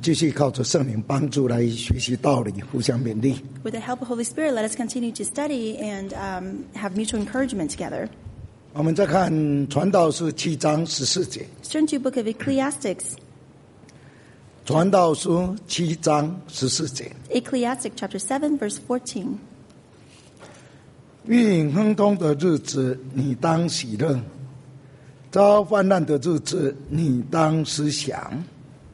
继续靠着圣灵帮助来学习道理，互相勉励。 With the help of Holy Spirit, let us continue to study and have mutual encouragement together. 我们再看传道书7章14节。 Let's turn to the book of Ecclesiastes. 传道书7章14节。 Ecclesiastes chapter 7, verse 14. 运亨通的日子，你当喜乐；遭患难的日子，你当思想。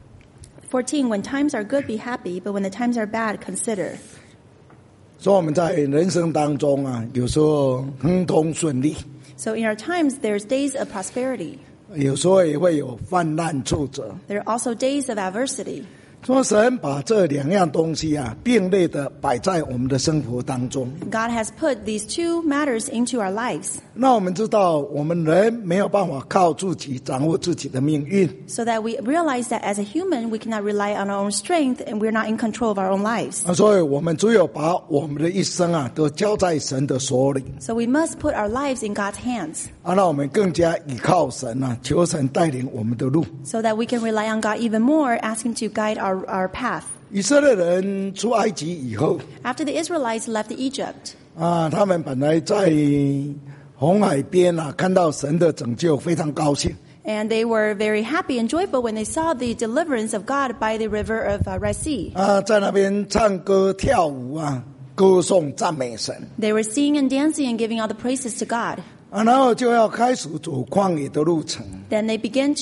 14. When times are good, be happy, but when the times are bad, consider. 所以我们在人生当中啊，有时候亨通顺利， So in our times, there's days of prosperity. 有时候也会有患难挫折。 There are also days of adversity. 说神把这两样东西啊，并列的摆在我们的生活当中。 God has put these two matters into our lives 那我们知道，我们人没有办法靠自己掌握自己的命运， so that we realize that as a human, we cannot rely on our own strength and we're not in control of our own lives. 所以我们只有把我们的一生啊，都交在神的手里。 So we must put our lives in God's hands 那我们更加依靠神啊，求神带领我们的路。 so that we can rely on God even more, ask Him to guide our path. 以色列人出埃及以后 After the Israelites left Egypt, 他们本来在红海边啊，看到神的拯救，非常高兴。 and they were very happy and joyful when they saw the deliverance of God by the river of Red Sea. 在那边唱歌跳舞啊，歌颂赞美神。 They were singing and dancing and giving all the praises to God. 然后就要开始走旷野的路程。 Then they began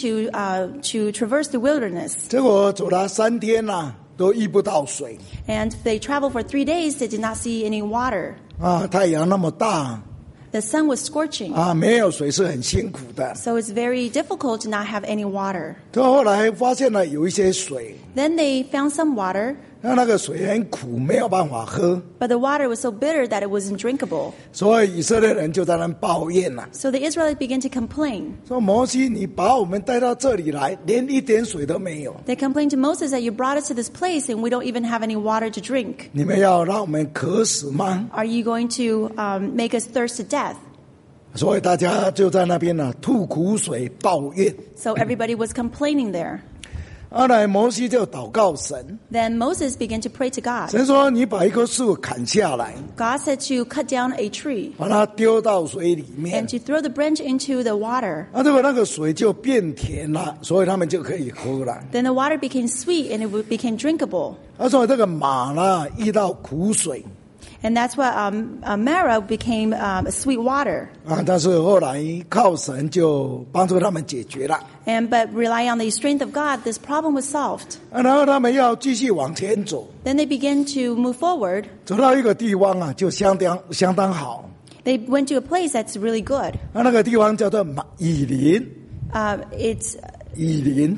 to traverse the wilderness. 结果走了3天啊，都遇不到水 And they traveled for 3 days. They did not see any water. 太阳那么大 The sun was scorching. 没有水是很辛苦的。 So it's very difficult to not have any water. 后来发现了有一些水， Then they found some water, 那个水很苦，没有办法喝， but the water was so bitter that it wasn't drinkable. 所以以色列人就在那抱怨了， So the Israelites began to complain. 说摩西，你把我们带到这里来，连一点水都没有， They complained to Moses that you brought us to this place and we don't even have any water to drink. 你们要让我们渴死吗？ Are you going to make us thirst to death? 所以大家就在那边吐苦水抱怨。 So everybody was complaining there. 后来摩西就祷告神， Then Moses began to pray to God. 神说你把一棵树砍下来， God said to cut down a tree 把它丢到水里面 and，to throw the branch into the water. 结果那个水就变甜了，所以他们就可以喝了。 Then the water became sweet and it became drinkable. 所以这个马呢遇到苦水 And that's what Marah became sweet water. 但是后来靠神就帮助他们解决了。 But rely on the strength of God, this problem was solved. 然后他们要继续往前走， Then they began to move forward. 走到一个地方就相当好。 They went to a place that's really good. 那个地方叫做以琳， It's 以琳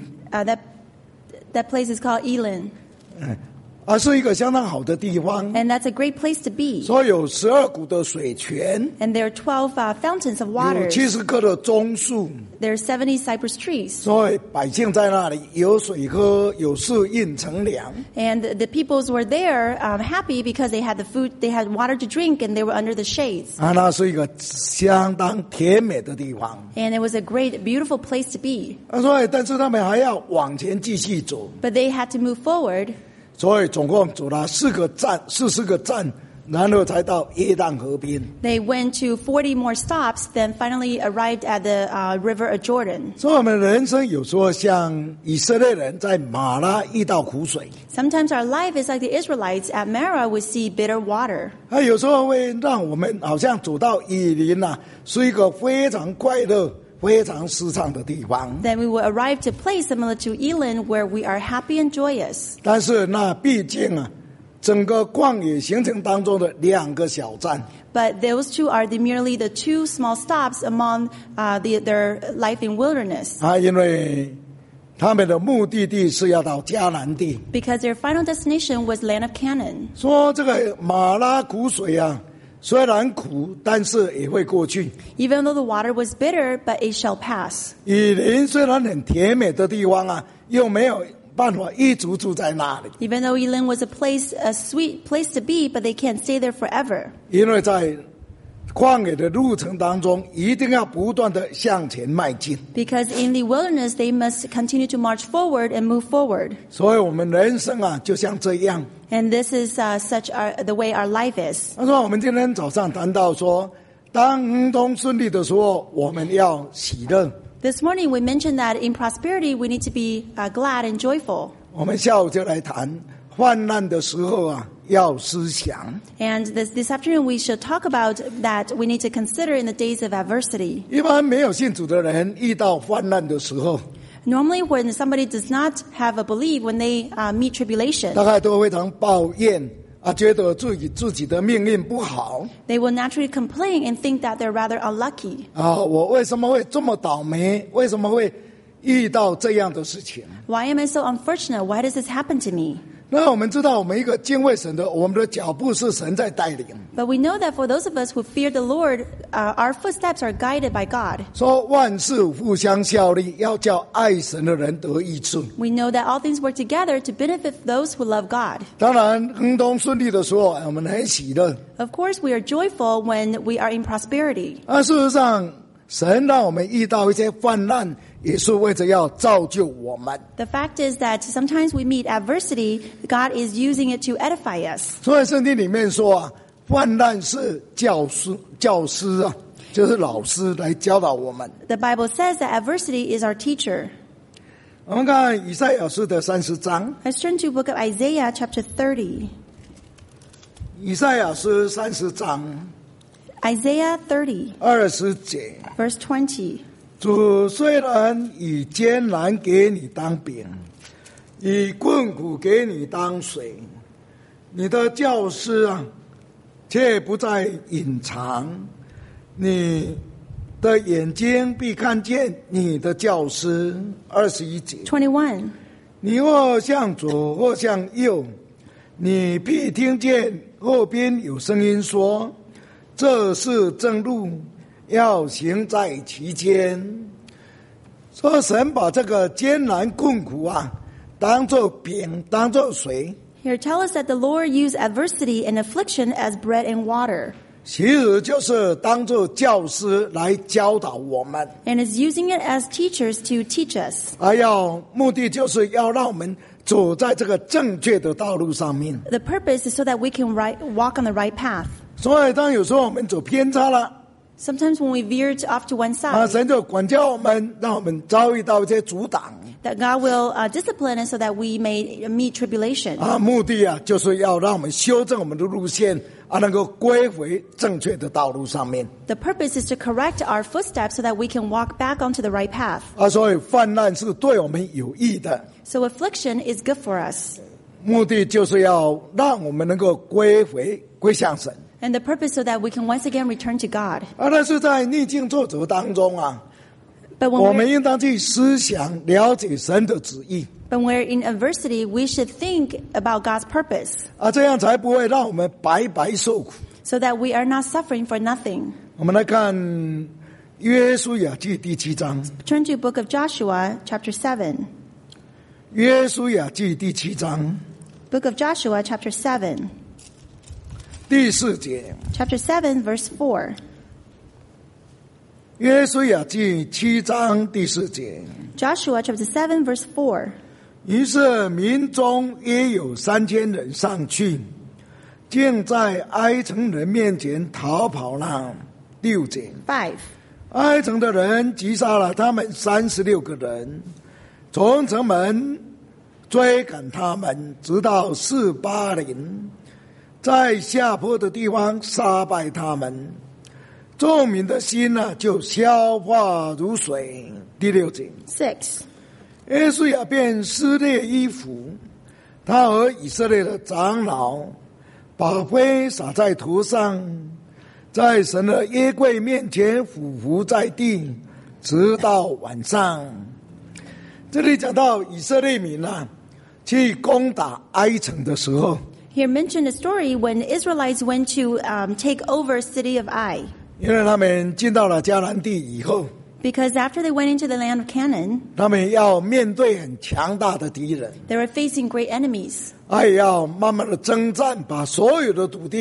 that place is called Elim. 是一个相当好的地方， And that's a great place to be. 所以有12股的水泉， And there are 12 fountains of 有 water. 70棵的棕树， There are 70 cypress trees. 所以百姓在那里有水喝，有食印乘凉。 And the peoples were there happy because they had the food, they had water to drink, and they were under the shades. 那是一个相当甜美的地方。 And it was a great, beautiful place to be. 所以但是他们还要往前继续走， But they had to move forward. 所以总共走了40个站，然后才到约旦河边。 They went to 40 more stops, then finally arrived at the river of Jordan. 所以我们人生有时候像以色列人在马拉遇到苦水， Sometimes our life is like the Israelites at Marah would see bitter water. 有时候会让我们好像走到以琳是一个非常快乐、非常舒畅的地方。 Then we will arrive to a place similar to Elim where we are happy and joyous. 但是那毕竟整个旷野行程当中的2个小站。 But those two are merely the 2 small stops among their life in wilderness. 因为他们的目的地是要到迦南地， Because their final destination was land of Canaan. 说这个马拉苦水虽然苦，但是也会过去。 Even though the water was bitter, but it shall pass. 以琳虽然很甜美的地方又没有办法一直住在那里， Even though Elim was a sweet place to be, but they can't stay there forever. 因为在旷野的路程当中，一定要不断的向前迈进。 Because in the wilderness, they must continue to march forward and move forward. 所以我们人生啊，就像这样。 And this is the way our life is. 他说，我们今天早上谈到说，当亨通顺利的时候，我们要喜乐。 This morning, we mentioned that in prosperity, we need to be glad and joyful. 我们下午就来谈患难的时候啊，要思想。 And this afternoon, we should talk about that we need to consider in the days of adversity. 一般没有信主的人遇到患难的时候， Normally, when somebody does not have a belief, when they meet tribulation, 大概都非常抱怨啊，觉得自己的命运不好 they will naturally complain and think that they're rather unlucky. 啊，我为什么会这么倒霉？为什么会遇到这样的事情？ Why am I so unfortunate? Why does this happen to me? 那我们知道，我们一个敬畏神的，我们的脚步是神在带领。 But we know that for those of us who fear the Lord, our footsteps are guided by God. 说万事互相效力，要叫爱神的人得益处。 We know that all things work together to benefit those who love God. 当然，亨通顺利的时候，我们很喜乐。 Of course, we are joyful when we are in prosperity. 事实上，神让我们遇到一些患难，也是为着要造就我们。 The fact is that sometimes we meet adversity, God is using it to edify us. 所以圣经里面说啊，患难是教师啊，就是老师来教导我们。 The Bible says that adversity is our teacher. 我们看以赛亚书的30章， Let's turn to the book of Isaiah chapter 30. 以赛亚书30章 Isaiah 30, 20节。 verse 20. 主虽然以艰难给你当饼，以困苦给你当水，你的教师啊，却不再隐藏，你的眼睛必看见你的教师。21节， 21. 你或向左或向右，你必听见后边有声音说：“这是正路，要行在其间。”说神把这个艰难困苦啊，当作饼，当作水， Here tell us that the Lord used adversity and affliction as bread and water, 其实就是当作教师来教导我们， and is using it as teachers to teach us. 目的就是要让我们走在这个正确的道路上面。 The purpose is so that we can walk on the right path. 所以当有时候我们走偏差了， Sometimes when we veer off to one side, 神就管教我们，让我们遭遇到一些阻挡。 that God will discipline us so that we may meet tribulation. 目的啊，就是要让我们修正我们的路线，能够归回正确的道路上面。 The purpose is to correct our footsteps so that we can walk back onto the right path. 所以患难是对我们有益的， So affliction is good for us. 目的就是要让我们能够归向神。 And the purpose so that we can once again return to God. 但是在逆境作走当中啊， But 我 when 们应当去思想了解神的旨意， we're in adversity, we should think about God's purpose 这样才不会让我们白白受苦。 so that we are not suffering for nothing. 我们来看约书亚记第7章， Turn to the book of Joshua, chapter 7. 约书亚记第7章 Book of Joshua, chapter 7. 第4节。 Chapter 7, verse 4. 约书亚记7章第4节。 Joshua, chapter 7, verse 4. 于是民中约有3000人上去，竟在埃城人面前逃跑了。6节。 5. 埃城的人击杀了他们36个人，从城门追赶他们，直到示巴林，在下坡的地方杀败他们。众民的心就消化如水。第6节。 6. 约书亚便撕裂衣服，他和以色列的长老把灰撒在头上，在神的约柜面前俯伏在地，直到晚上。这里讲到以色列民去攻打埃城的时候， Here mentioned a story when Israelites went to take over city of Ai. 因为他们进到了迦南地以后， Because after they went into the land of Canaan, 他们要面对很强大的敌人， they were facing great enemies. 也要慢慢的征战，把所有的土地交给以色列人。 They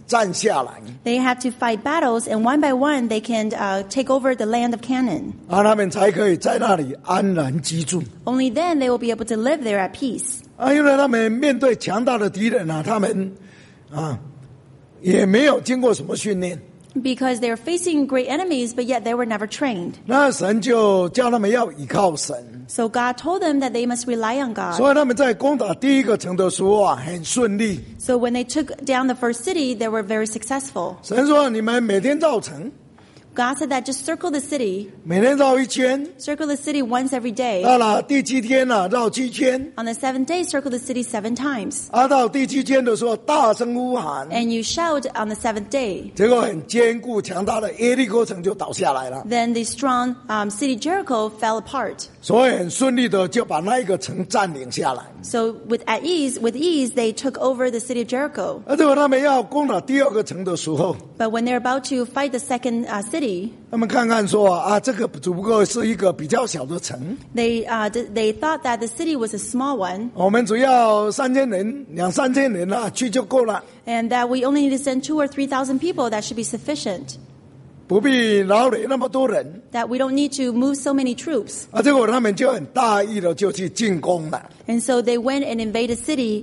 占下来， They have to fight battles, and one by one they can take over the land of Canaan. 他们才可以在那里安然居住。 Only then they will be able to live there at peace. 因为他们面对强大的敌人他们也没有经过什么训练， Because they are facing great enemies, but yet they were never trained. 那神就叫他们要倚靠神， So God told them that they must rely on God. 所以他们在攻打第一个城的时候很顺利。 So when they took down the first city, they were very successful. 神说你们每天绕城， God said that just circle the city, 每天绕一圈， circle the city once every day. 到了第7天绕7圈， On the seventh day, circle the city 7 times. 到第7天的时候大声呼喊， And you shout on the seventh day. 结果很坚固强大的耶利哥城就倒下来了， Then the strong city Jericho fell apart. 所以很顺利的就把那一个城占领下来。 So with ease, they took over the city of Jericho. 结果他们要攻打第二个城的时候， But when they're about to fight the second city, 他们看看说这个只不过是一个比较小的城， they thought that the city was a small one, 我们只要3000人2-3千人去就够了， and that we only need to send 2,000 or 3,000 people. That should be sufficient. 不必劳累那么多人。 That we don't need to move so many troops. 结果他们就很大意的就去进攻了， And so they went and invaded the city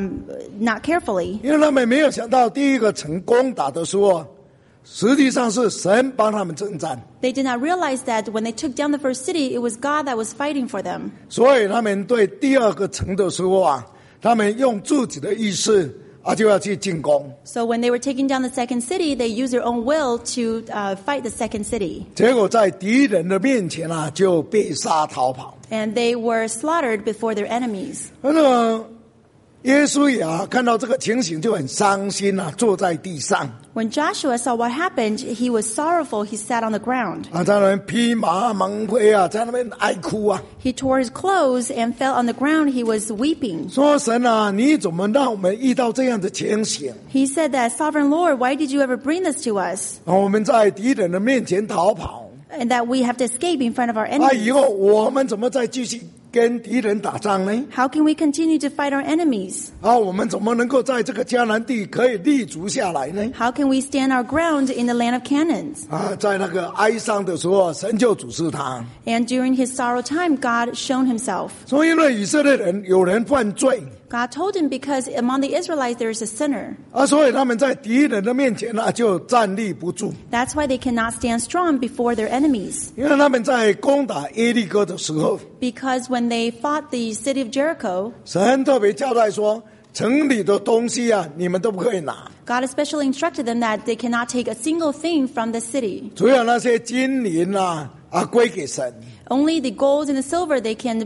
not carefully. 因为他们没有想到第一个城攻打的时候，实际上是神帮他们征战， They did not realize that when they took down the first city, it was God that was fighting for them. 所以他们对第二个城的时候他们用自己的意识就要去进攻， So when they were taking down the second city, they used their own will to fight the second city. 结果在敌人的面前就被杀逃跑。 And they were slaughtered before their enemies. 耶稣也看到这个情形就很伤心坐在地上 When Joshua saw what happened, he was sorrowful. He sat on the ground. 在那边披麻蒙灰在那边哀哭 He tore his clothes and fell on the ground. He was weeping. 说神你怎么让我们遇到这样的情形？ He said that, Sovereign Lord, why did you ever bring this to us? 我们在敌人的面前逃跑 And that we have to escape in front of our 以 enemies. 后我们怎么再继续跟敌人打仗呢？ How can we continue to fight our enemies? 我们怎么能够在这个迦南地可以立足下来呢？ How can we stand our ground in the land of Canaan? 在那个哀伤的时候，神就指示他。 And during his sorrow time, God shown himself. 所以因为以色列人有人犯罪 God told him because among the Israelites there is a sinner. 所以他们在敌人的面前就站立不住， That's why they cannot stand strong before their enemies. 因为他们在攻打耶利哥的时候， Because when they fought the city of Jericho, 神特别交代说，城里的东西你们都不可以拿， God especially instructed them that they cannot take a single thing from the city. 只有那些金银归给神。 Only the gold and the silver they can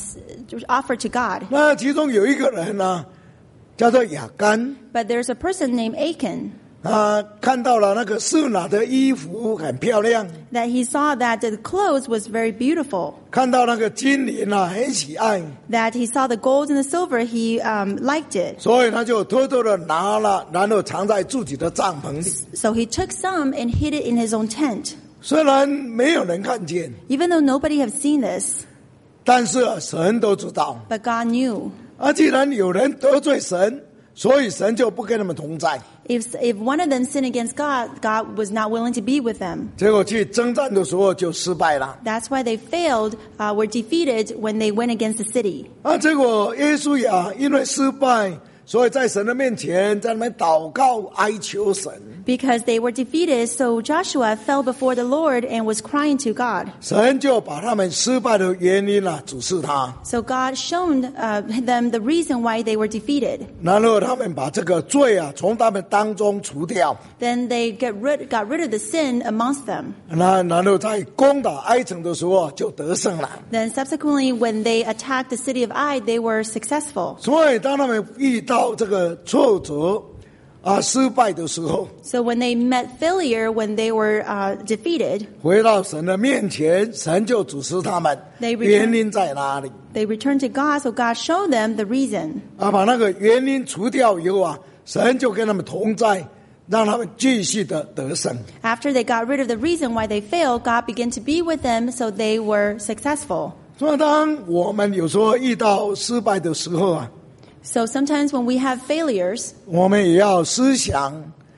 offer to God. 那其中有一个人叫做亚干， But there's a person named Achan 看到了那个示拿的衣服很漂亮， that he saw that the clothes was very beautiful. 看到那个金银很喜爱， That he saw the gold and the silver, he liked it. 所以他就偷偷的拿了，然后藏在自己的帐篷里。 So he took some and hid it in his own tent. 虽然没有人看见， Even though nobody had seen this, 但是神都知道。 but God knew. 既然有人得罪神，所以神就不跟他们同在。 If one of them sinned against God, God was not willing to be with them. 结果去征战的时候就失败了。 That's why they failed, were defeated when they went against the city. 结果耶稣也因为失败，所以在神的面前在那边祷告哀求神。 Because they were defeated, so Joshua fell before the Lord and was crying to God. 神就把他们失败的原因指示他， So God shown them the reason why they were defeated. 然后他们把这个罪从他们当中除掉， Then they got rid of the sin amongst them. 然后在攻打埃城的时候就得胜了。 Then subsequently, when they attacked the city of Ai, they were successful. 所以当他们遇到这个挫折失败的时候， So when they met failure, when they were defeated, 回到神的面前，神就指示他们 They returned- 原因在哪里。 they returned to God, so God showed them the reason. 把那个原因除掉以后神就跟他们同在，让他们继续的得胜。 After they got rid of the reason why they failed, God began to be with them, so they were successful. 所以当我们有时候遇到失败的时候 So sometimes when we have failures, 我们也要思想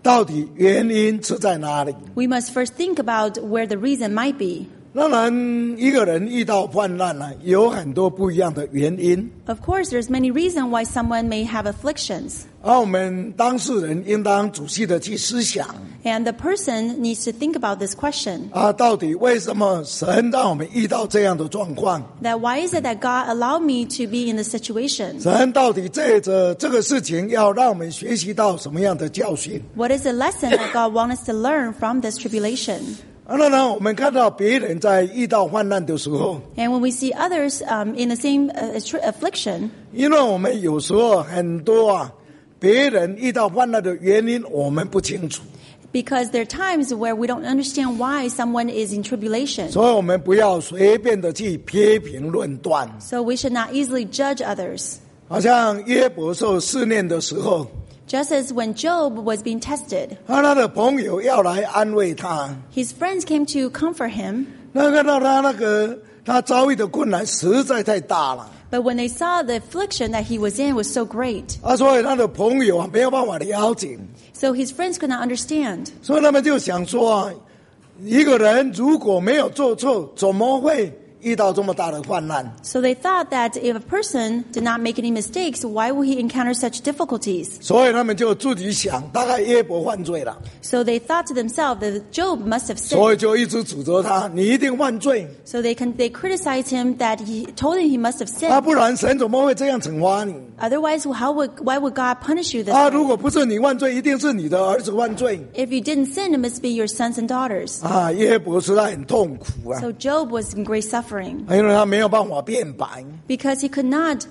到底原因是在哪里？ we must first think about where the reason might be. 当然，一个人遇到患难呢，有很多不一样的原因。 Of course, there's many reasons why someone may have afflictions. 而我们当事人应当仔细的去思想 And the person needs to think about this question. 到底为什么神让我们遇到这样的状况？ That why is it that God allowed me to be in this situation? 神到底借着这个事情要让我们学习到什么样的教训？ What is the lesson that God wants us to learn from this tribulation? 当然，我们看到别人在遇到患难的时候， And when we see others in the same affliction, 因为我们有时候很多别人遇到患难的原因我们不清楚， because there are times where we don't understand why someone is in tribulation. 所以我们不要随便的去批评论断。 So we should not easily judge others. 好像约伯受试炼的时候， Just as when Job was being tested, 他的朋友要来安慰他， his friends came to comfort him, 看到他遭遇的困难实在太大了， but when they saw the affliction that he was in was so great, 所以他的朋友没有办法了解， so his friends could not understand. 所以他们就想说，一个人如果没有做错，怎么会遇到这么大的患难？ So they thought that if a person did not make any mistakes, why would he encounter such difficulties? 所以他们就自己想，大概约伯犯罪了， So they thought to themselves that Job must have 所以 sinned. 就一直指责他，你一定犯罪， So they criticized him that he told him he must have sinned. 不然神怎么会这样惩罚你？ Otherwise, why would God punish you this 如 way? 果不是你犯罪，一定是你的儿子犯罪。 If you didn't sin, it must be your sons and daughters. 约伯实在很痛苦 So Job was in great suffering 因为他没有办法辩白。 because he could not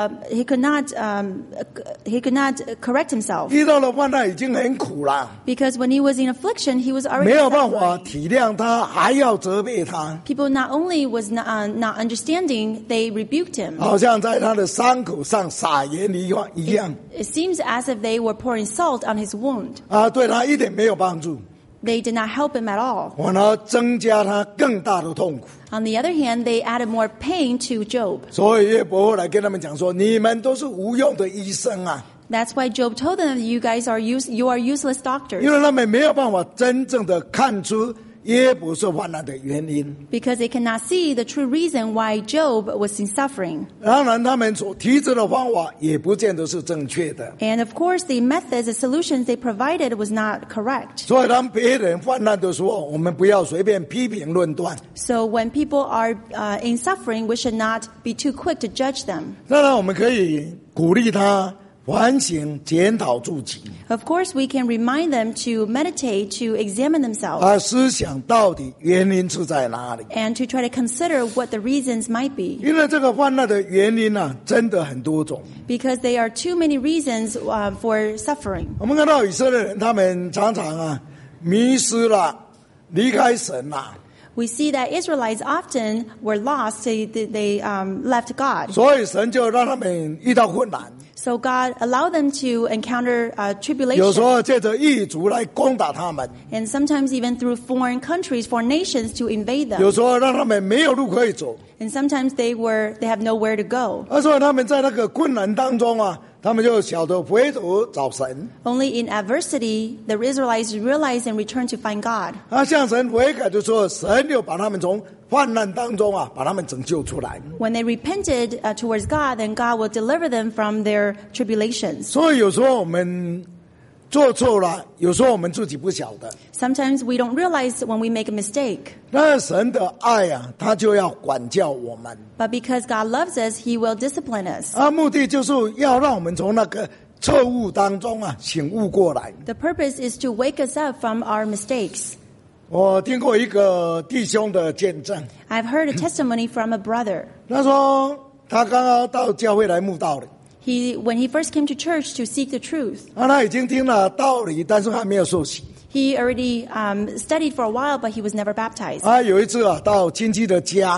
correct himself. 遇到了患难已经很苦了， Because when he was in affliction, he was 没 already 有办法 suffering. 体谅他，还要责备他， People not only was not understanding, they rebuked him. 好像在他的伤口上撒盐一样 It seems as if they were pouring salt on his wound. 对他一点没有帮助， They did not help him at all. 反而增加他更大的痛苦。 On the other hand, they added more pain to Job. 所以约伯后来跟他们讲说：“你们都是无用的医生啊！” That's why Job told them, you are useless doctors. 因为他们没有办法真正的看出约伯受患难的原因。 Because they cannot see the true reason why Job was in suffering. 当然，他们所提出的方法也不见得是正确的。 And of course, the methods, the solutions they provided was not correct. 所以，当别人患难的时候，我们不要随便批评论断。 So when people are in suffering, we should not be too quick to judge them. 当然，我们可以鼓励他反省、检讨自己， Of course, we can remind them to meditate, to examine themselves, 思想到底原因是在哪里。 and to try to consider what the reasons might be. 因为这个患难的原因真的很多种。 Because there are too many reasons for suffering. 我们看到以色列人，他们常常迷失了，离开神了。 We see that Israelites often were lost. They left God. 所以神就让他们遇到困难， So God allowed them to encounter 有时 tribulation. 候借着异族来攻打他们， And sometimes even through foreign countries, foreign nations to invade 有 them. 时候让他们没有路可以走。 And sometimes they have nowhere to go. 所以他们在那个困难当中他们就晓得回头找神， Only in adversity, the Israelites realized and returned to find God. 向神悔改的时候，神就把他们从患难当中把他们拯救出来。 When they repented towards God, then God will deliver them from their tribulations. 所以有时候我们做错了，有时候我们自己不晓得。 Sometimes we don't realize when we make a mistake. 那神的爱他就要管教我们， But because God loves us, He will discipline us. 目的就是要让我们从那个错误当中醒悟过来。 The purpose is to wake us up from our mistakes. 我听过一个弟兄的见证， I've heard a testimony from a brother. 他说他刚刚到教会来慕道了， When he first came to church to seek the truth, 他已经听了道理，但是还没有受洗。 he already studied for a while, but he was never baptized. 有一次到亲戚的家，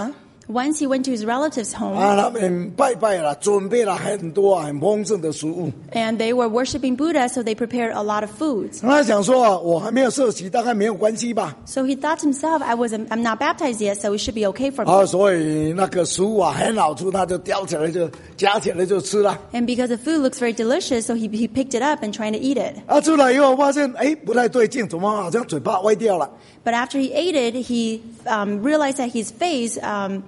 Once he went to his relative's home, 他们拜拜了，准备了很多很丰盛的食物。 and they were worshiping Buddha, so they prepared a lot of foods. 他想说我还没有受洗，大概没有关系吧。 So he thought to himself, I'm not baptized yet, so it should be okay for me. 所以那个食物很好吃，他就叼起来就夹起来就吃了。 And because the food looks very delicious, so he picked it up and trying to eat it. 出来以后发现不太对劲，怎么好像嘴巴歪掉了？ But after he ate it, he realized that his face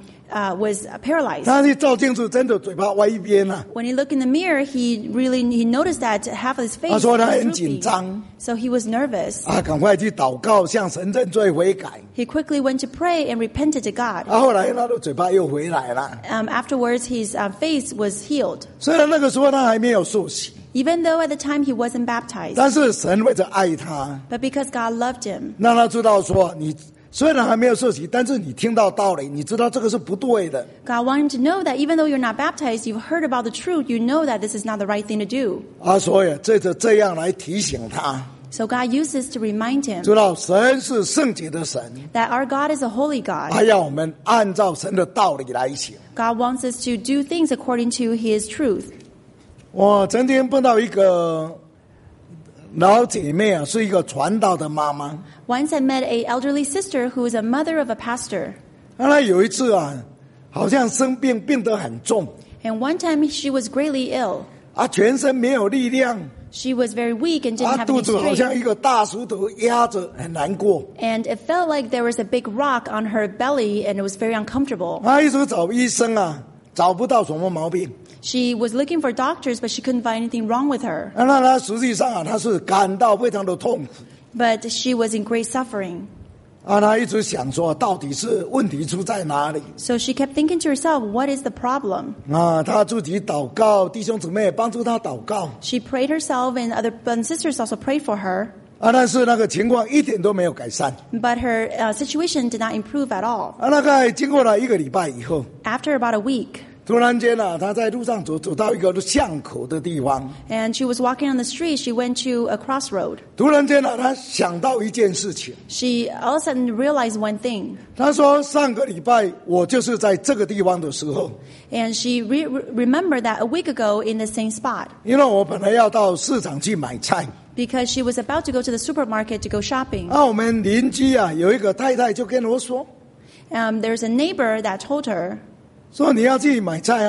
was paralyzed. 他去照镜子，真的嘴巴歪一边了。 When he looked in the mirror, he noticed that half of his face 他说他 was 很紧 droopy. 张， So he was nervous. 赶快去祷告，向神认罪悔改。 He quickly went to pray and repented to God. 后来他的嘴巴又回来了。 Afterwards, his face was healed. 虽然那个时候他还没有受洗， Even though at the time he wasn't baptized, 但是神为着爱他， but because God loved him, 让他知道说，你虽然还没有受洗，但是你听到道理，你知道这个是不对的。 God wanted him to know that even though you're not baptized, you've heard about the truth, you know that this is not the right thing to do. 所以这样来提醒他， So God used this to remind him 知道神是圣洁的神， that our God is a holy God. 他要我们按照神的道理来行。 God wants us to do things according to his truth. 我曾经碰到一个老姐妹是一个传道的妈妈。 Once I met an elderly sister who is a mother of a pastor. 她有一次好像生病，病得很重， And one time she was greatly ill. 全身没有力量， She was very weak and didn't have 肚 any 子好像 strength. 一个大石头压着，很难过。 And it felt like there was a big rock on her belly and it was very uncomfortable. 她一直找医生找不到什么毛病。 She was looking for doctors, but she couldn't find anything wrong with her. 那她实际上她是感到非常的痛苦。 But she was in great suffering. 她一直想说，到底是问题出在哪里？ So she kept thinking to herself, what is the problem? 她自己祷告，弟兄姊妹也帮助她祷告。 She prayed herself and other brothers and sisters also prayed for her. 但是那个情况一点都没有改善。 But her situation did not improve at all. 大概经过了1个礼拜以后， After about a week, 突然间她在路上走到一个巷口的地方， and she was walking on the street, she went to a crossroad. 突然间她想到一件事情。 She all of a sudden realized one thing. 她说上个礼拜我就是在这个地方的时候， And she remembered that a week ago in the same spot. 因为我本来要到市场去买菜， Because she was about to go to the supermarket to go shopping. 我们邻居有一个太太就跟我说， There's a neighbor that told her 说你要去买菜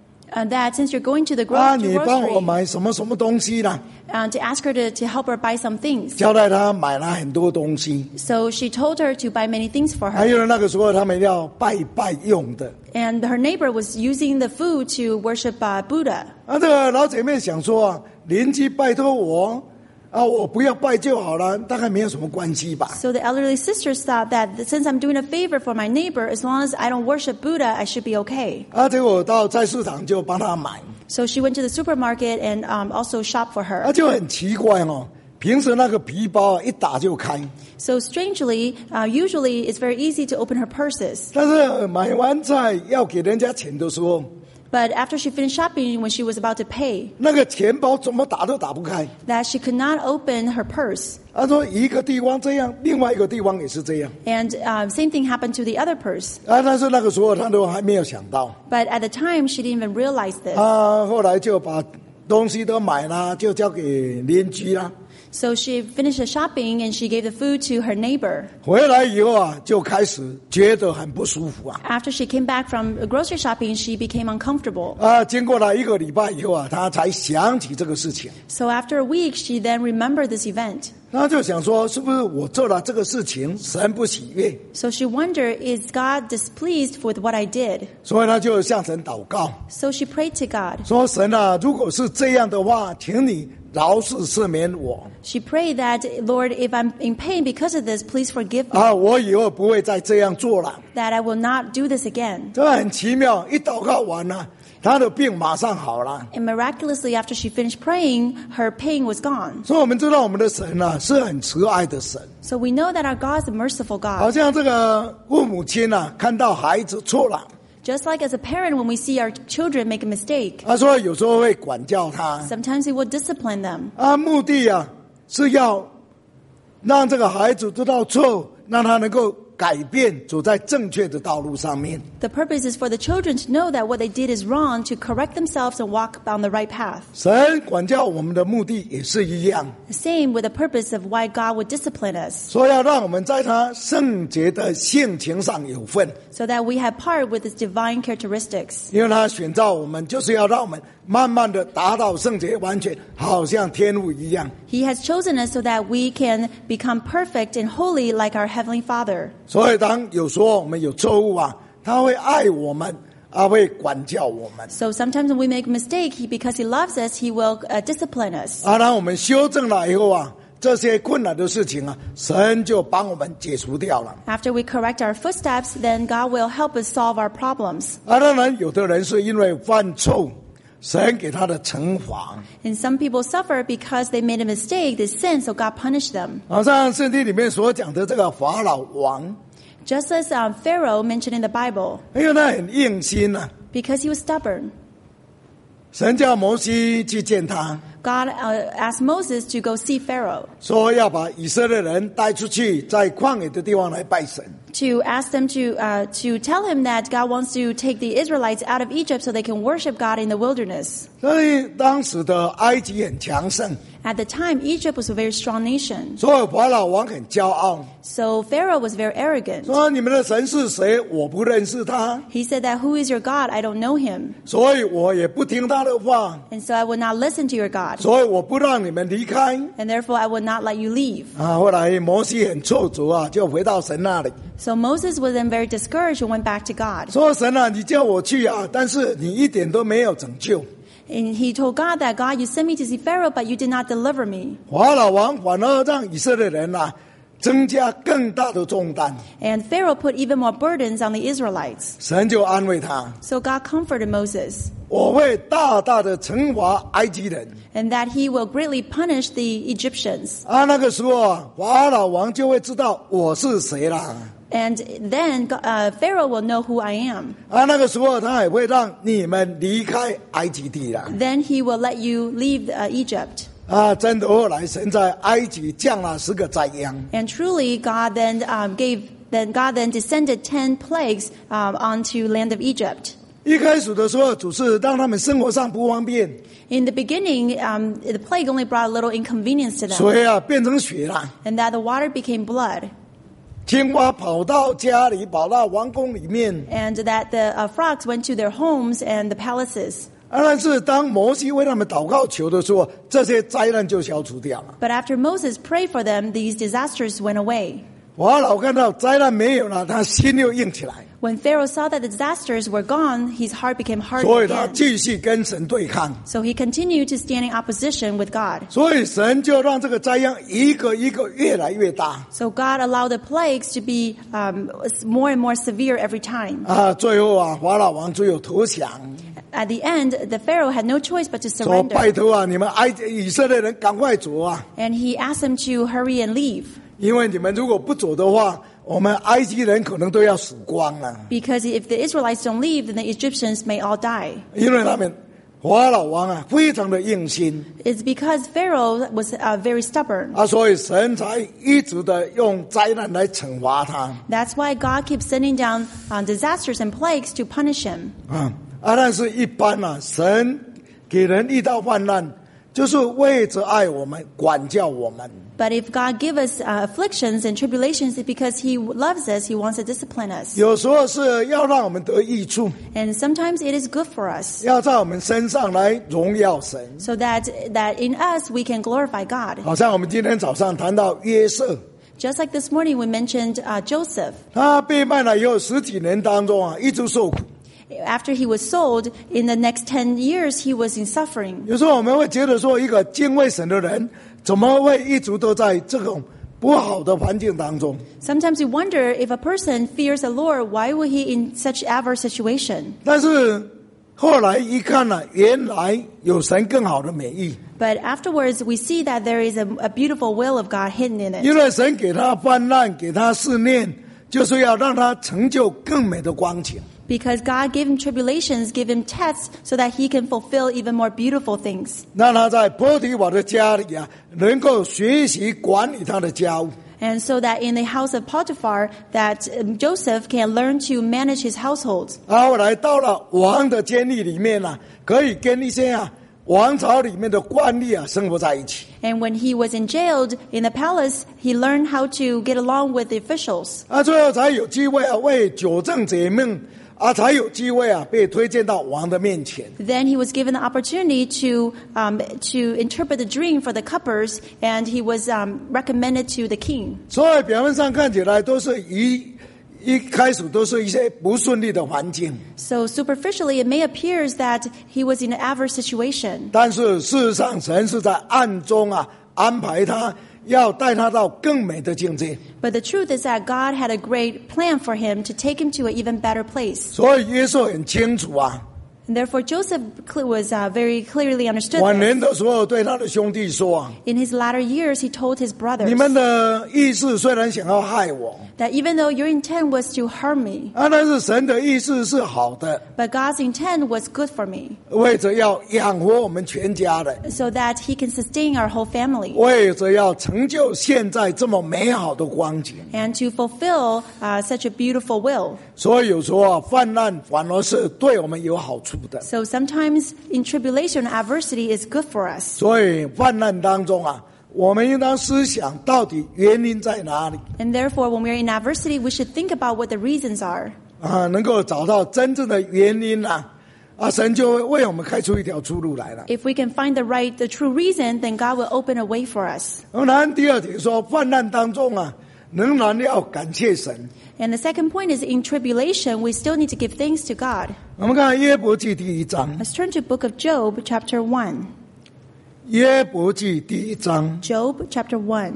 that since you're going to the 你帮我 grocery, 买什么什么东西啦， to ask her to help her buy some things. 交代她买了很多东西， So she told her to buy many things for 还 her. 有那个时候他们要拜拜用的。 And her neighbor was using the food to worship Buddha. 这个老姐妹想说邻居拜托我我不要拜就好了，大概没有什么关系吧。 So the elderly sisters thought that since I'm doing a favor for my neighbor, as long as I don't worship Buddha, I should be okay. 结果到菜市场就帮她买， So she went to the supermarket and also shopped for her. 就很奇怪平时那个皮包一打就开， So strangely, usually it's very easy to open her purses. 但是买完菜要给人家钱的时候， But after she finished shopping, when she was about to pay, 那个钱包怎么打都打不开。 that she could not open her purse. 她说一个地方这样，另外一个地方也是这样。 And same thing happened to the other purse. 但是那个时候她都还没有想到。 But at the time, she didn't even realize this. 后来就把东西都买了，就交给邻居啦。 So she finished the shopping and she gave the food to her neighbor. 回来以后就开始觉得很不舒服 After she came back from grocery shopping, she became uncomfortable. 经过了1个礼拜以后她才想起这个事情。 So after a week, she then remembered this event. 她就想说，是不是我做了这个事情，神不喜悦？ So she wondered, is God displeased with what I did? 所以她就向神祷告， So she prayed to God. 说神如果是这样的话，请你饶恕赦免我 She prayed that, Lord, if I'm in pain because of this, please forgive me, 我以后不会再这样做了。 that I will not do this again. 这很奇妙，一祷告完了，她的病马上好了。 And miraculously, after she finished praying, her pain was gone. 所以我们知道我们的神是很慈爱的神， So we know that our God is a merciful 好 God. 像这个父母亲看到孩子错了， Just like as a parent, when we see our children make a mistake, 他说有时候会管教他， sometimes he will discipline them. 目的是要让这个孩子知道错，让他能够改变，走在正确的道路上面。 The purpose is for the children to know that what they did is wrong, to correct themselves and walk on the right path. 神管教我们的目的也是一样， Same with the purpose of why God would discipline us, 说要让我们在他圣洁的性情上有份， so that we have part with His divine characteristics. 因为他选召我们，就是要让我们慢慢的达到圣洁完全，好像天父一样。 He has chosen us so that we can become perfect and holy like our Heavenly Father. 所以当有时候我们有错误啊，他会爱我们，会管教我们。 So sometimes when we make a mistake, because He loves us, He will discipline us. 当我们修正了以后啊，这些困难的事情啊，神就帮我们解除掉了。 After we correct our footsteps, then God will help us solve our problems. 当然有的人是因为犯错，神给他的惩罚。 And some people suffer because they made a mistake, they sinned, so God punished them. 好像圣经里面所讲的这个法老王， Just as Pharaoh mentioned in the Bible, 因为他很硬心啊， because he was stubborn. 神叫摩西去见他， God asked Moses to go see Pharaoh, 说要把以色列人带出去，在旷野的地方来拜神。 to ask them to tell him that God wants to take the Israelites out of Egypt so they can worship God in the wilderness. 所以当时的埃及很强盛， At the time, Egypt was a very strong nation. 所以法老王很骄傲， So Pharaoh was very arrogant. 说你们的神是谁？我不认识他， He said that, who is your God? I don't know him. 所以我也不听他的话， And so I will not listen to your God. 所以我不让你们离开。 And therefore I will not let you leave. 后来摩西很挫折啊，就回到神那里， So Moses was then very discouraged and went back to God. 说神啊，你叫我去啊，但是你一点都没有拯救。 And he told God that, God, you sent me to see Pharaoh, but you did not deliver me. 法老王反而让以色列人啊增加更大的重担， And Pharaoh put even more burdens on the Israelites. 神就安慰他， So God comforted Moses, 我会大大的惩罚埃及人。 and that he will greatly punish the Egyptians. 那个时候啊，法老王就会知道我是谁啦。 And then Pharaoh will know who I am. 那个时候他也会让你们离开埃及地啦。 Then he will let you leave Egypt. 真的后来神在埃及降了10个灾殃。 And truly, God then God then descended 10 plagues onto land of Egypt. 一开始的时候，只是让他们生活上不方便， In the beginning, the plague only brought a little inconvenience to them, 水啊变成血啦， and that the water became blood, 青蛙跑到家里，跑到王宫里面。 and that the frogs went to their homes and the palaces. 但是当摩西为他们祷告求的时候，这些灾难就消除掉了。 But after Moses prayed for them, these disasters went away. 法老看到灾难没有了，他心又硬起来， When Pharaoh saw that the disasters were gone, his heart became 所 hardened 以他 again. 继续跟神对抗。 So he continued to stand in opposition with God. 所以神就让这个灾殃一个一个越来越大。 So God allowed the plagues to be more and more severe every time. 最后法老王只有投降， At the end, the Pharaoh had no choice but to 说拜 surrender. 托你们以色列人赶快走啊！ And he asked them to hurry and leave. 因为你们如果不走的话，我们埃及人可能都要死光了。 Because if the Israelites don't leave, then the Egyptians may all die. 因为他们法老王非常的硬心 It's because Pharaoh was very stubborn. 所以神才一直的用灾难来惩罚他 That's why God keeps sending down disasters and plagues to punish him. 但是一般神给人遇到患难，就是为着爱我们，管教我们。 But if God gives us afflictions and tribulations, it's because He loves us. He wants to discipline us. 有时候是要让我们得益处， And sometimes it is good for us, 要在我们身上来荣耀神。 so that in us we can glorify God. 好像我们今天早上谈到约瑟， Just like this morning we mentioned Joseph. 他被卖了以后10几年当中一直受苦。 After he was sold, in the next 10 years he was in suffering. 有时候我们会觉得说，一个敬畏神的人，怎么会一直都在这种不好的环境当中？ Sometimes we wonder, if a person fears the Lord, why would he in such adverse situation? 但是后来一看原来有神更好的美意， But afterwards we see that there is a beautiful will of God hidden in 因 it. 为神给他患难，给他试炼，就是要让他成就更美的光景。 Because God gave him tribulations, gave him tests, so that he can fulfill even more beautiful things. 让他在波提法的家里能够学习管理他的家务。 And so that in the house of Potiphar, that Joseph can learn to manage his household. 后来到了王的监狱里面啊，可以跟一些王朝里面的官吏生活在一起。 And when he was jailed in the palace, he learned how to get along with the officials. 最后才有机会为纠正解梦才有机会被推荐到王的面前。 Then he was given the opportunity to interpret the dream for the cupbearers, and he was recommended to the king. 所以表面上看起来都是一开始都是一些不顺利的环境。 So superficially, it may appear that he was in an adverse situation. 但是事实上，神是在暗中安排他，要带他到更美的境界。 But the truth is that God had a great plan for him to take him to an even better place. 所以约瑟很清楚 And therefore, Joseph was very clearly understood 晚 this. 年的时候对他的兄弟说 In his latter years, he told his brothers 你们的意思虽然想要害我 that even though your intent was to harm me, 但是神的意思是好的， but God's intent was good for me, 为着要养活我们全家的， so that he can sustain our whole family, 为着要成就现在这么美好的光景。 and to fulfill such a beautiful will. 所以有时候患难反而是对我们有好处的。 So sometimes in tribulation, adversity is good for us. 所以患难当中我们应当思想到底原因在哪里 And therefore, when we're in adversity, we should think about what the reasons are. 能够找到真正的原因神就会为我们开出一条出路来了。 If we can find the true reason, then God will open a way for us. 然后第二点说，患难当中仍然要感谢神。 And the second point is, in tribulation, we still need to give thanks to God. 我们看约伯记第1章， Let's turn to book of Job, chapter 1. 约伯记第1章 Job, chapter 1,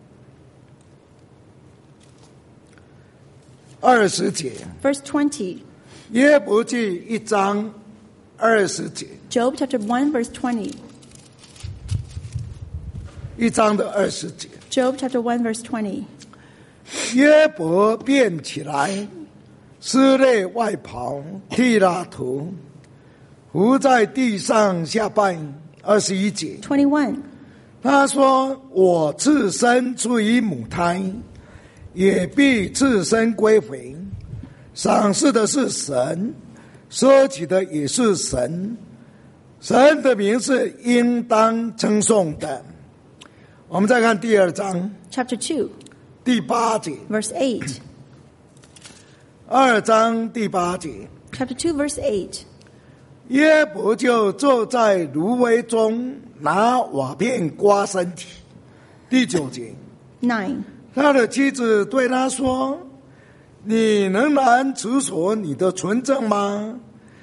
20节， verse 20. 约伯记1章20节 Job, chapter 1, verse 20. ，1章的20节。 Job, chapter 1, verse 20. 约伯便起来，撕裂外袍，剃了头，伏在地上下拜。21节， 21. 他说：“我自身出于母胎，也必自身归回。赏赐的是神，收取的也是神。神的名是应当称颂的。”我们再看第2章 Chapter 2, 第8节。 verse 8. 2章第8节， Chapter 2, verse 8. 约伯就坐在芦苇中，拿瓦片刮身体。第9节， 9. 他的妻子对他说：“你仍然持守你的纯正吗？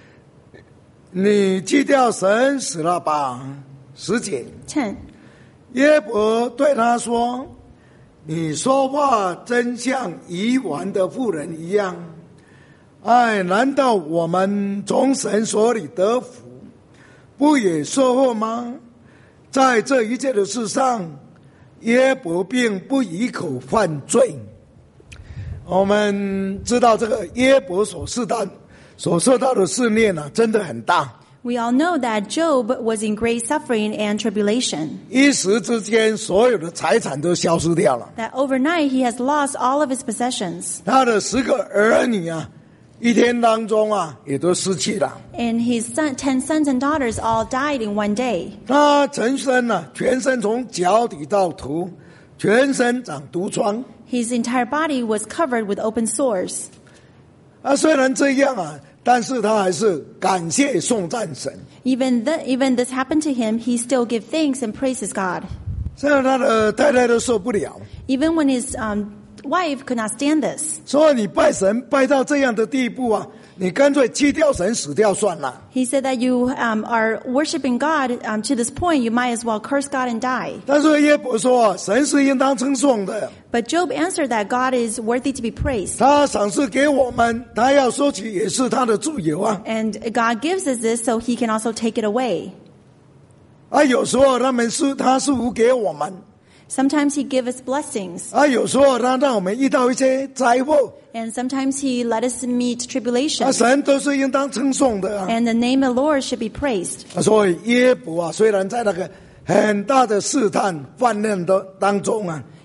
你弃掉神死了吧。”10节， 10. 约伯对他说：“你说话真像愚顽的妇人一样。难道我们从神手里得福，不也收获吗？”在这一切的事上，约伯并不以口犯罪。我们知道这个约伯所受到的试炼真的很大。 We all know that Job was in great suffering and tribulation. 一时之间，所有的财产都消失掉了。 That overnight he has lost all of his possessions. 他的10个儿女一天当中也都失去了。 And his 10 sons and daughters all died in one day. 他全身从脚底到头，全身长毒疮。 His entire body was covered with open sores. 虽然这样但是他还是感谢颂赞神。 Even this happened to him, he still gave thanks and praises God. 虽然他的太太都受不了， Even when his wife could not stand this. 所以你拜神拜到这样的地步你干脆弃掉神死掉算了。 He said that you are worshiping God to this point, you might as well curse God and die. 但是约伯说神是应当称颂的。 But Job answered that God is worthy to be praised. 他赏赐给我们，他要收取也是他的自由 And God gives us this so he can also take it away. 有时候他赐给我们， Sometimes he gives us blessings. 有时候他让我们遇到一些灾祸， And sometimes he let us meet tribulation. 神都是应当称颂的 And the name of the Lord should be praised. 所以约伯虽然在那个很大的试探患难的当中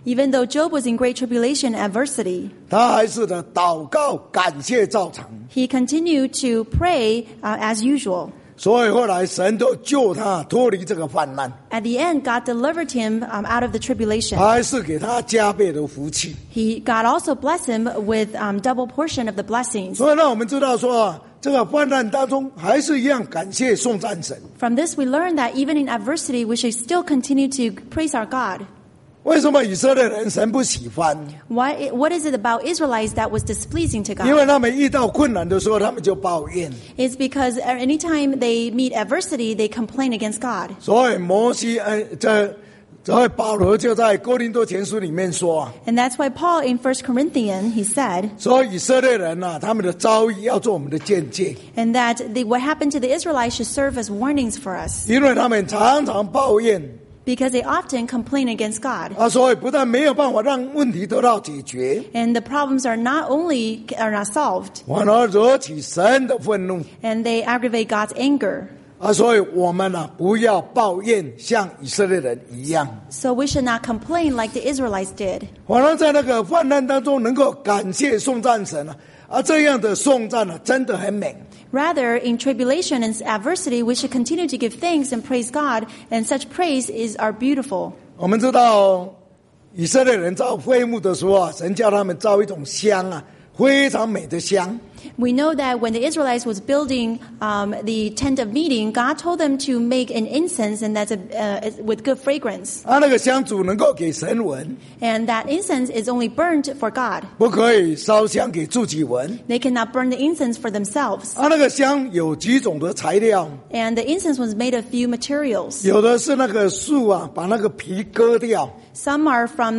Even though Job was in great tribulation and adversity, 他还是的祷告感谢照常， he continued to pray as usual. 所以后来神都救他脱离这个患难， At the end, God delivered him out of the tribulation. 还是给他加倍的福气。 God also blessed him with double portion of the blessings. 所以让我们知道说，这个患难当中还是一样感谢颂赞神。 From this, we learn that even in adversity, we should still continue to praise our God. 为什么以色列人神不喜欢？ What is it about Israelites that was displeasing to 因 God? 为他们遇到困难的时候，他们就抱怨。 It's because anytime they meet adversity, they complain against God. 所以摩西所以保罗就在哥林多前书里面说， And that's why Paul in 1 Corinthians, he said, 说以色列人他们的遭遇要做我们的见解， and that what happened to the Israelites should serve as warnings for us. 因为他们常常抱怨。 Because they often complain against God. 所以不但没有办法让问题得到解决， And the problems are not solved, 反而惹起神的愤怒。 and they aggravate God's anger. 所以我们不要抱怨，像以色列人一样。 So we should not complain like the Israelites did. 反而在那个患难当中，能够感谢颂赞神这样的颂赞真的很美。 Rather, in tribulation and adversity, we should continue to give thanks and praise God, and such praise are beautiful. 我们知道以色列人造会幕的时候神叫他们造一种香非常美的香。 We know that when the Israelites was building the tent of meeting, God told them to make an incense, and that's with good fragrance. 那个香只能够给神闻， And that incense is only burnt for God. 不可以烧香给自己闻。 They cannot burn the incense for themselves. 那个香有几种的材料， And the incense was made of few materials. 有的是那个树把那个皮割掉， Some are from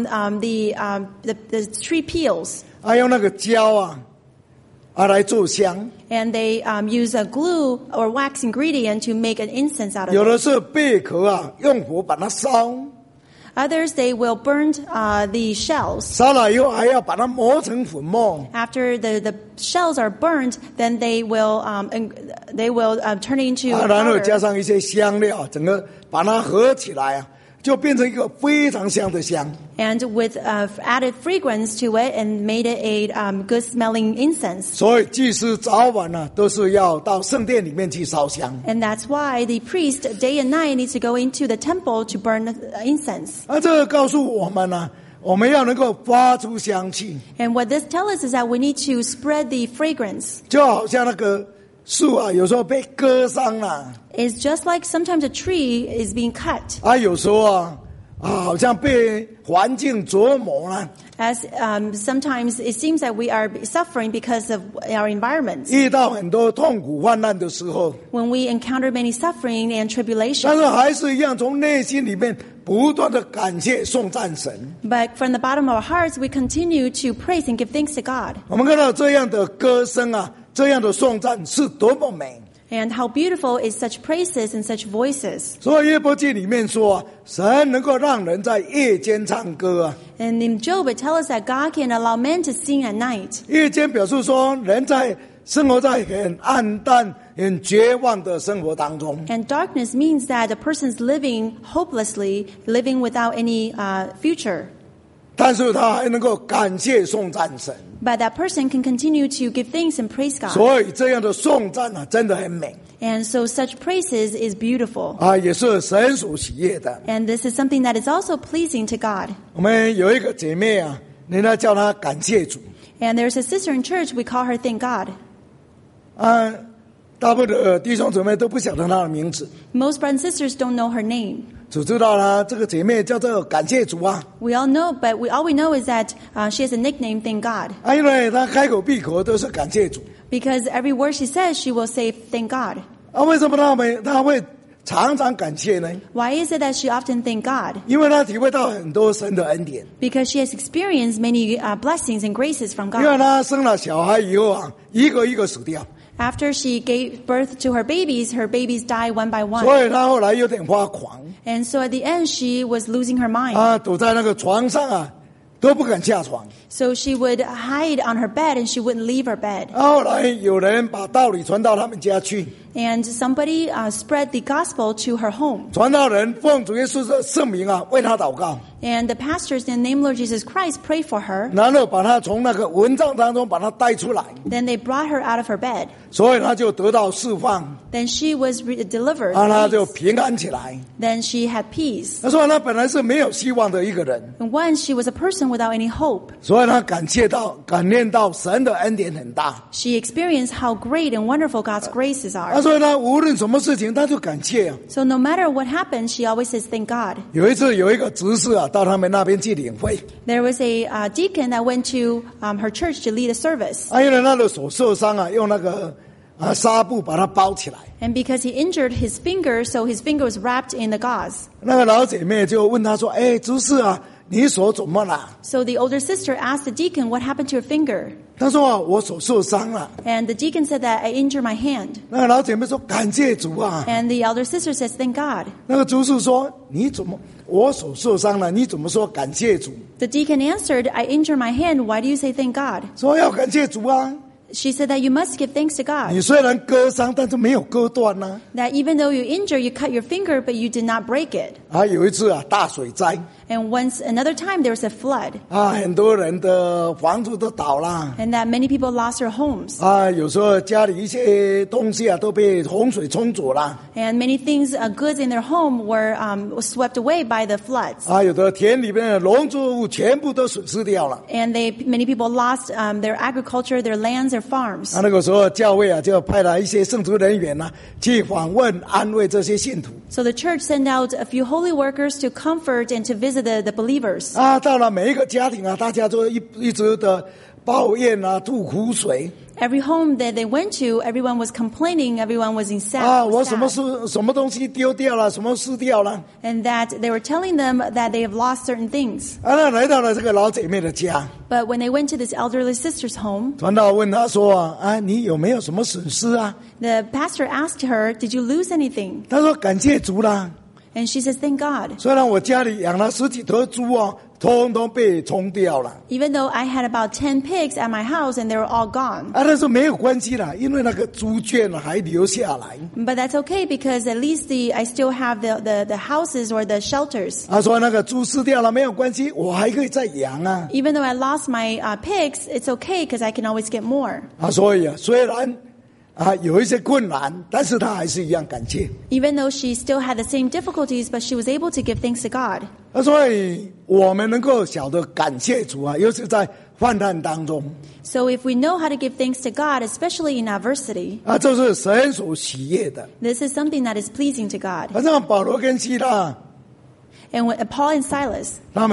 the tree peels. 还用那个胶来做香， And they use a glue or wax ingredient to make an incense out of 有 it. 的是贝壳用火把它烧， Others, they will burn the shells. 烧了以后还要把它磨成粉末， After the shells are burned, then they will turn it into 然后 powder. 加上一些香料，整个把它合起来就变成一个非常香的香。 And with added fragrance to it and made it a good smelling incense. 所以祭司早晚都是要到圣殿里面去烧香。 And that's why the priest day and night needs to go into the temple to burn incense. 这个告诉我们我们要能够发出香气， And what this tells us is that we need to spread the fragrance. 就好像那个树有时候被割伤了， It's just like sometimes a tree is being cut. 有时候好像被环境折磨了， As sometimes it seems that we are suffering because of our environments. 遇到很多痛苦患难的时候， When we encounter many suffering and 但 tribulation. 是还是一样从内心里面不断的感谢颂赞神。 But from the bottom of our hearts, we continue to praise and give thanks to God. 我们看到这样的歌声这样的颂赞是多么美。 And how beautiful is such praises and such voices. 所以约伯记里面说神能够让人在夜间唱歌 And in Job, it tells us that God can allow men to sing at night. 夜间表示说人在生活在很暗淡很绝望的生活当中， And darkness means that a person's living hopelessly, living without any future. 但是他还能够感谢颂赞神。 But that person can continue to give thanks and praise God. 所以这样的颂赞真的很美 And so such praises is beautiful. 也是神所喜悦的。 And this is something that is also pleasing to God. 我们有一个姐妹人家叫她感谢主 And there's a sister in church, we call her Thank God. 大部分的弟兄姊妹都不晓得她的名字， Most brothers and sisters don't know her name. 只知道这个姐妹叫做感谢主 We all know, but all we know is that she has a nickname, Thank God. 因为她开口闭口都是感谢主 Because every word she says, she will say, Thank God. 为什么她会常常感谢呢？ Why is it that she often thank God? 因为她体会到很多神的恩典， Because she has experienced many blessings and graces from 因为 God. 她生了小孩以后一个一个死掉， After she gave birth to her babies die one by one. 所以她后来有点发狂 And so at the end, she was losing her mind. 躲在那个床上都不敢下床。 So she would hide on her bed and she wouldn't leave her bed. 后来有人把道理传到他们家去， And somebody spread the gospel to her home. 传道人奉主耶稣的圣名为她祷告， And the pastors in the name of Lord Jesus Christ prayed for her. 然后把她从那个蚊帐当中把她带出来， Then they brought her out of her bed. 所以她就得到释放， Then she was delivered. 她就平安起来。 Then she had peace. 她说她本来是没有希望的一个人， And once she was a person without any hope. 所以她感念到神的恩典很大。 She experienced how great and wonderful God's graces 她 are. 说她无论什么事情，她就感谢啊。 So no matter what happens, she always says, thank God. 有一次有一个执事啊，到他们那边去领会， There was a deacon that went to her church to lead a service. 因为他的手受伤啊，用那个纱布把它包起来。 And because he injured his finger, so his finger was wrapped in the gauze. 那个老姐妹就问他说：“哎，执事啊，你手怎么了？” So the older sister asked the deacon, what happened to your finger? 他说：“啊，我手受伤了。” And the deacon said that I injured my hand. 那个老姐妹说：“感谢主啊。” And the elder sister says, thank God. 那个执事说：“你怎么我手受伤了？你怎么说感谢主？” The deacon answered, I injured my hand. Why do you say thank God? 说要感谢主啊！ She said that you must give thanks to 你 God. 虽然割伤，但是没有割断呢。 That even though you injure, you cut your finger, but you did not break it. 有一次啊，大水灾 And another time there was a flood. 很多人的房子都倒了。 And that many people lost their homes. 有时候家里一些东西啊都被洪水冲走了。 And many things, goods in their home were swept away by the floods. 有的田里面的农作物全部都损失掉了。 And many people lost their agriculture, their lands, their farms. 那个时候教会啊就派了一些圣职人员啊去访问安慰这些信徒。 So the church sent out a few holy workers to comfort and to visit the believers. 到了每一个家庭啊，大家都一直的抱怨啊，吐苦水。 Every home that they went to, everyone was complaining, everyone was in sad. 我什么东西丢掉了，什么失掉了。 And that they were telling them that they have lost certain things. 那来到了这个老姐妹的家， But when they went to this elderly sister's home, 传道问她说你有没有什么损失啊？ the pastor asked her, did you lose anything? 她说感谢主啦。 And she says, thank God. 虽然我家里养了10几头猪通通被冲掉了。 Even though I had about 10 pigs at my house and they were all gone. 但是没有关系啦，因为那个猪圈还留下来。 But that's okay because at least I still have the houses or the shelters. 他说那个猪死掉了没有关系，我还可以再养啊。 Even though I lost my pigs, it's okay because I can always get more. 所以虽然有一些困难，但是他还是一样感谢。 Even though she still had the same difficulties, but she was able to give thanks to God. 所以我们能够晓得感谢主尤其在患难当中。 So if we know how to give thanks to God, especially in adversity, 这是神所喜悦的。 this is something that is pleasing to God. 好像保罗跟希拉， And when Paul and Silas, 他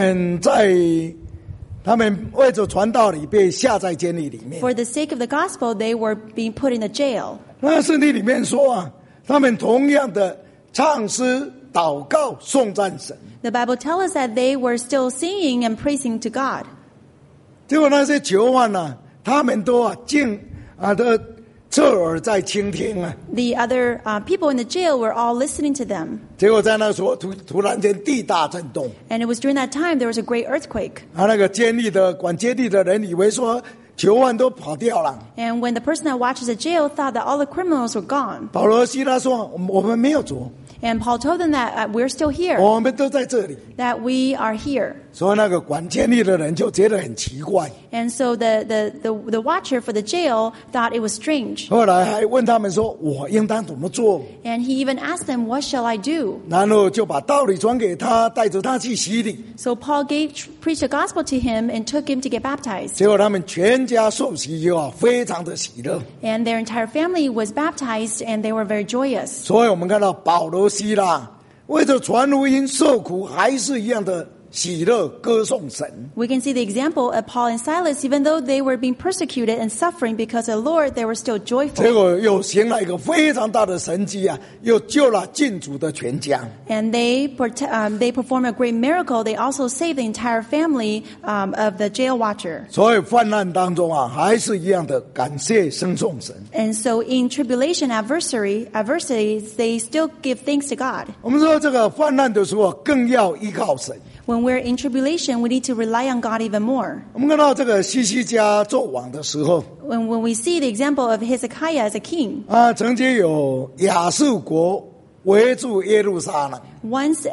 们为着传道理被下在监狱里面。 for the sake of the gospel, they were being put in the jail. 那圣经里面说他们同样的唱诗、祷告、颂赞神。 The Bible tells us that they were still singing and praising to God. 结果那些囚犯他们都都侧耳在倾听 The other people in the jail were all listening to them. 结果在那时候突然间地大震动。 And it was during that time there was a great earthquake. 那个管监狱的人以为说囚犯都跑掉了。 And when the person that watches the jail thought that all the criminals were gone. 保罗希拉说我们没有走， And Paul told them that we're still here, 我们都在这里。 that we are here. 所以那个管监狱的人就觉得很奇怪， And so the watcher for the jail thought it was strange. 后来还问他们说我应当怎么做， And he even asked them, what shall I do? 然后就把道理传给他，带着他去洗礼。 So Paul preached the gospel to him and took him to get baptized. 结果他们全家受洗以后非常的喜乐。 And their entire family was baptized and they were very joyous. 所以我们看到保罗希拉为着传福音受苦，还是一样的喜乐歌颂神。 We can see the example of Paul and Silas, even though they were being persecuted and suffering because of the Lord, they were still 结 joyful. 果又行了一个非常大的神迹又救了禁主的全家。 And they performed a great miracle. They also saved the entire family of the jail watcher. 所以患难当中还是一样的感谢称颂神。 And so in tribulation, adversities, they still give thanks to God. 我们说这个患难的时候更要依靠神。 When we're in tribulation, we need to rely on God even more. 我们看到这个希西家做王的时候 When we see the example of Hezekiah as a king, 曾经有亚述国围住耶路撒冷。 Once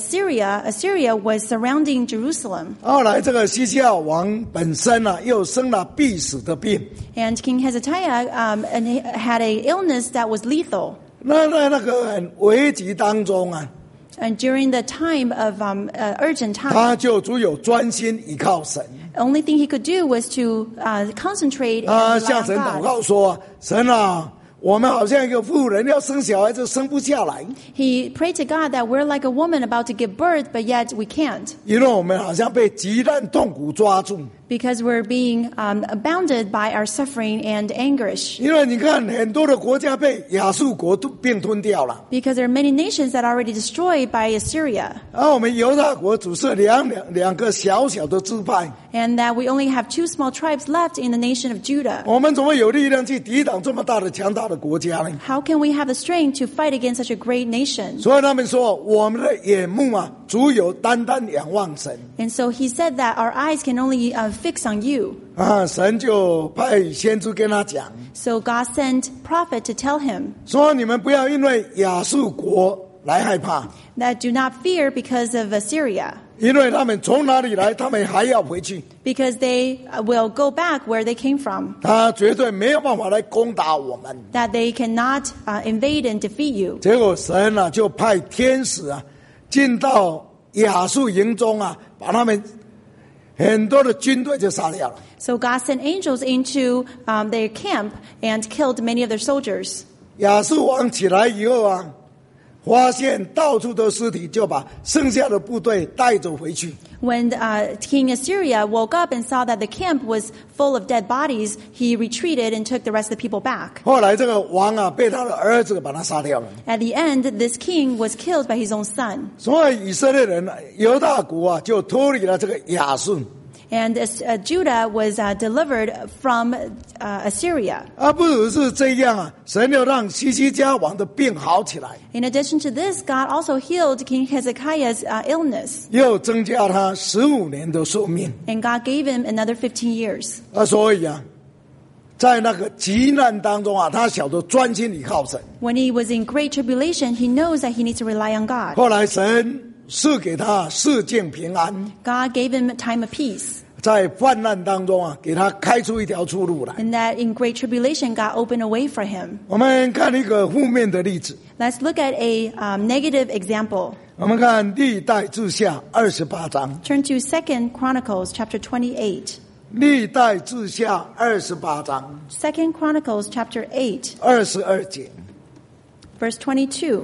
Assyria was surrounding Jerusalem, 后来这个西西亚王本身又生了必死的病。 and King Hezekiah and he had an illness that was lethal. 那在那个很危急当中 And during the time of urgent time, 他就只有专心依靠神。 the only thing he could do was to concentrate and 他 rely 向 on 神祷 God. 告说：“神啊，我们好像一个妇人要生小孩子生不下来， He prayed to God that we're like a woman about to give birth, but yet we can't 因为我们好像被极难痛苦抓住。 because we're being bounded by our suffering and anguish. 因为你看，很多的国家被亚述国并吞掉了， Because there are many nations that are already destroyed by Assyria, 而我们犹大国只是两个小小的支派， and that we only have 2 small tribes left in the nation of Judah. 我们怎么有力量去抵挡这么大的强大的国家呢？ How can we have the strength to fight against such a great nation? 所以他们说，我们的眼目只有单单仰望神。 And so he said that our eyes can only fix on you. 神就派先知跟他讲， So God sent prophet to tell him 说你们不要因为亚述国来害怕， that do not fear because of Assyria, 因为他们从哪里来，他们还要回去， because they will go back where they came from, 他绝对没有办法来攻打我们。 that they cannot invade and defeat you. 结果神就派天使进到亚述营中把他们很多的军队就杀掉了。 So God sent angels into their camp and killed many of their soldiers. 亚述王起来以后发现到处都尸体，就把剩下的部队带走回去。 When King Assyria woke up and saw that the camp was full of dead bodies, he retreated and took the rest of the people back. 后来这个王被他的儿子把他杀掉了。 At the end, this king was killed by his own son. 所以以色列人犹大国就脱离了这个亚述。 And Judah was delivered from Assyria. 不只是这样神又让西西家王的病好起来， In addition to this, God also healed King Hezekiah's illness. 又增加他15年的寿命。 And God gave him another 15 years. 所以在那个急难当中他晓得专心依靠神。 When he was in great tribulation, he knows that he needs to rely on God. 后来神赐给他世境平安， God gave him a time of peace. 在患难当中给他开出一条出路来。 And that in great tribulation, God opened a way for him. 我们看一个负面的例子， Let's look at a negative example. 我们看历代志下28章， Turn to 2 Chronicles chapter 28. 历代志下28章 2 Chronicles chapter 8, 22节 verse 22.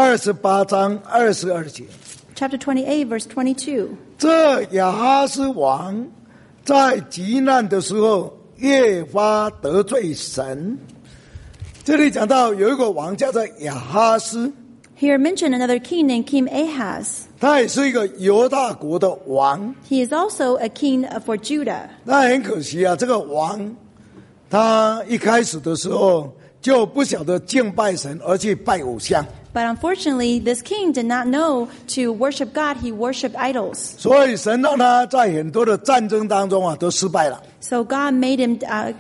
，28章22节。 Chapter 28, verse 22. 这亚哈斯王在极难的时候越发得罪神。这里讲到有一个王叫做亚哈斯， Here mentioned another king named King Ahaz. 他也是一个犹大国的王。 He is also a king for Judah. 那很可惜这个王他一开始的时候就不晓得敬拜神，而去拜偶像。 But unfortunately, this king did not know to worship God. He worshipped idols. 所以神让他在很多的战争当中都失败了。 So God made him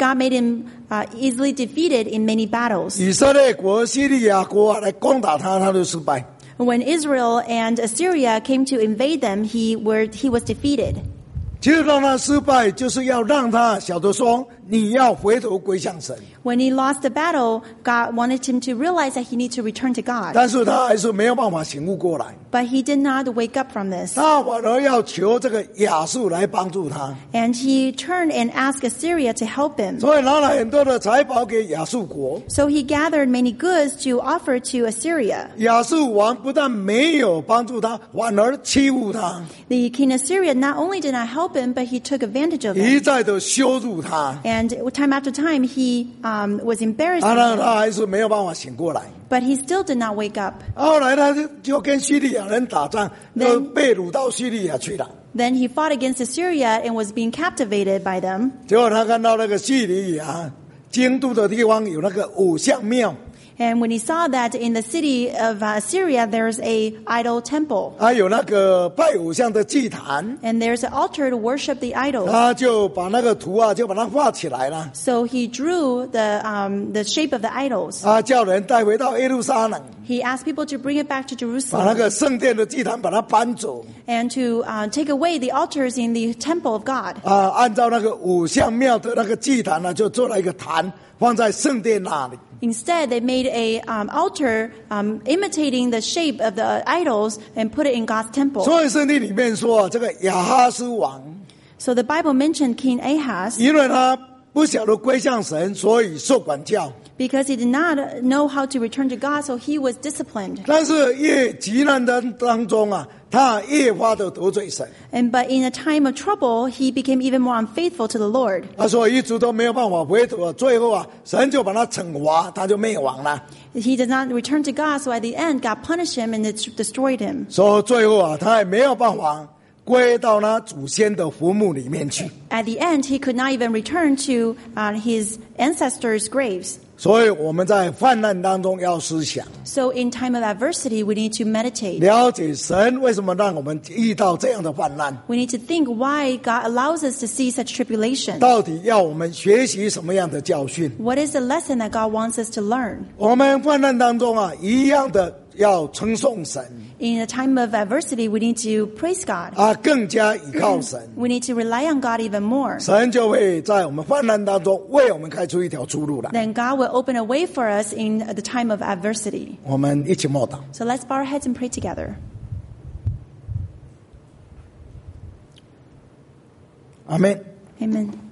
easily defeated in many battles. 以色列国、西利亚国来攻打他，他都失败。 When Israel and Assyria came to invade them, he was defeated. 其实让他失败，就是要让他晓得说，你要回头归向神。 When he lost the battle, God wanted him to realize that he needs to return to God. 但是他还是没有办法醒悟过来， But he did not wake up from this. 他反而要求这个亚述来帮助他， And he turned and asked Assyria to help him. 所以拿了很多的财宝给亚述国。 So he gathered many goods to offer to Assyria. 亚述王不但没有帮助他，反而欺负他， The king of Assyria not only did not help him, but he took advantage of 一 him. 再的羞辱他， And time after time, he was embarrassed. 让他还是没有办法醒过来。 But he still did not wake up. 后来他就跟叙利亚人打仗，就被掳到叙利亚去了。 Then he fought against Assyria and was being captivated by them. 结果他看到那个叙利亚京都的地方有那个偶像庙， And when he saw that in the city of Assyria, there's a idol temple. 有那个拜偶像的祭坛， And there's an altar to worship the idols. 他就把那个图就把它画起来了， So he drew the shape of the idols. 叫人带回到耶路撒冷， He asked people to bring it back to 把那 Jerusalem 个圣殿的祭坛把它搬走， and to take away the altars in the temple of God. 按照那个偶像庙的那个祭坛呢，就做了一个坛放在圣殿那里。 Instead, they made a altar imitating the shape of the idols and put it in God's temple. 所以圣经里面说这个亚哈斯王， So the Bible mentioned King Ahaz 因为他不晓得归向神，所以受管教。 because he did not know how to return to God, so he was disciplined. 但是越急难的当中他越发的得罪神， But in a time of trouble, he became even more unfaithful to the Lord. 所以一直都没有办法回头，最后神就把他惩罚，他就灭亡了。 He did not return to God, so at the end, God punished him and destroyed him. 所以最后他也没有办法归到那祖先的坟墓里面去。 At the end, he could not even return to his ancestors' graves. 所以我们在患难当中要思想， So in time of adversity, we need to meditate. 了解神为什么让我们遇到这样的患难， We need to think why God allows us to see such tribulation. 到底要我们学习什么样的教训。 What is the lesson that God wants us to learn? 我们患难当中一样的要称颂神， In a time of adversity, we need to praise God. 更加依靠神， We need to rely on God even more. 神就会在我们患难当中为我们开出一条出路来。 Then God will open a way for us in the time of adversity. 我们一起默祷。 So let's bow our heads and pray together. 阿们。 Amen.